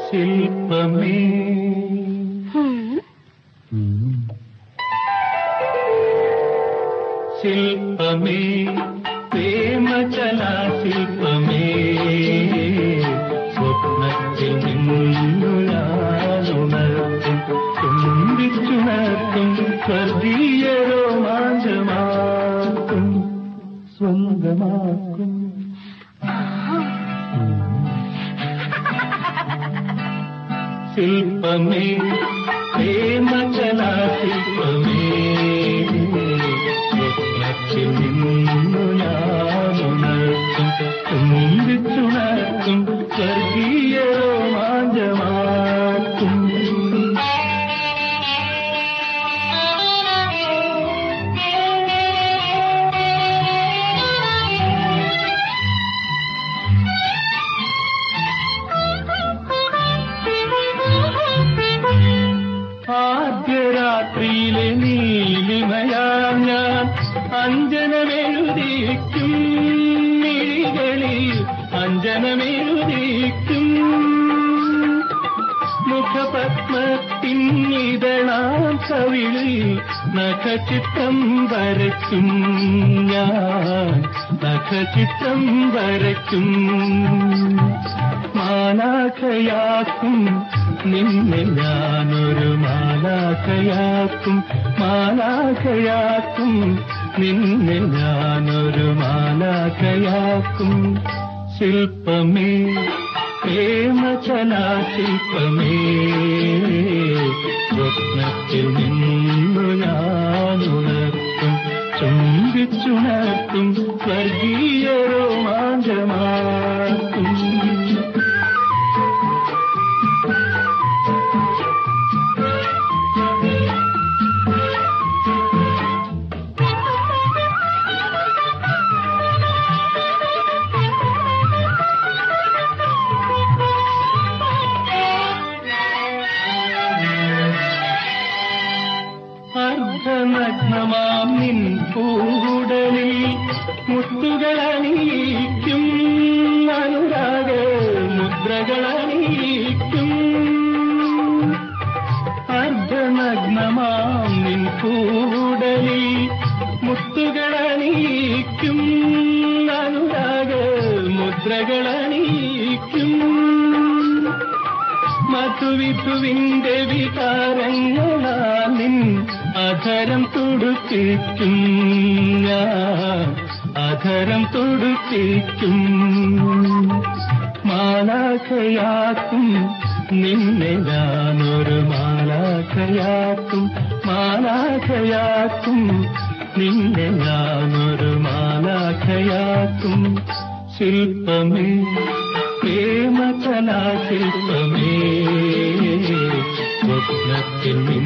ശില്പമേ ശില്പമേ പ്രേമകലാ ശില്പമേ സ്വപ്നത്തിൽ നിന്നുണർത്തും തുമ്പിച്ചുണർത്തും സ്വർഗീയ രോമാഞ്ചമാക്കും സ്വന്തമാക്കും ശില്പമേ പ്രേമകലാ ശില്പമേ സ്വപ്നത്തിൽ നിന്നു ഞാനുണർത്തും തുമ്പിച്ചുണർത്തും സ്വർഗീയ രോമാഞ്ചമാക്കും ആദ്യരാത്രിയിലെ നീലിമയാം ഞാൻ അഞ്ജനമെഴുതിക്കും മിഴികളിൽ അഞ്ജനമെഴുതിക്കും മുഖപത്മത്തിന്നിതളാം കവിളിൽ നഖചിത്രം വരയ്ക്കും ഞാൻ നഖചിത്രം വരയ്ക്കും മാലാഖയാക്കും നിന്നെ ഞാനൊരു മാലാഖയാക്കും മാലാഖയാക്കും നിന്നെ ഞാനൊരു മാലാഖയാക്കും ശില്പമേ പ്രേമകലാ ശില്പമേ സ്വപ്നത്തിൽ നിന്നു ഞാനുണർത്തും ചുംബിച്ചുണർത്തും സ്വർഗീയ രോമാഞ്ചമാക്കും അർദ്ധനഗ്നമാം നിൻ കൂടലിൽ മുത്തുകളണിയിക്കും അനുരാഗ മുദ്രകളണിയിക്കും അർദ്ധനഗ്നമാം നിൻ കൂടലിൽ മുത്തുകളണിയിക്കും അനുരാഗ മുദ്രകളണിയിക്കും മധുവിധുവിന്റെ വികാരങ്ങളാൽ നിൻ അധരം തുടുപ്പിക്കും ഞാൻ അധരം തുടുപ്പിക്കും മാലാഖയാക്കും നിന്നെ ഞാനൊരു മാലാഖയാക്കും മാലാഖയാക്കും നിന്നെ ഞാനൊരു മാലാഖയാക്കും ശില്പമേ പ്രേമകലാ ശില്പമേ സ്വപ്നത്തിൽ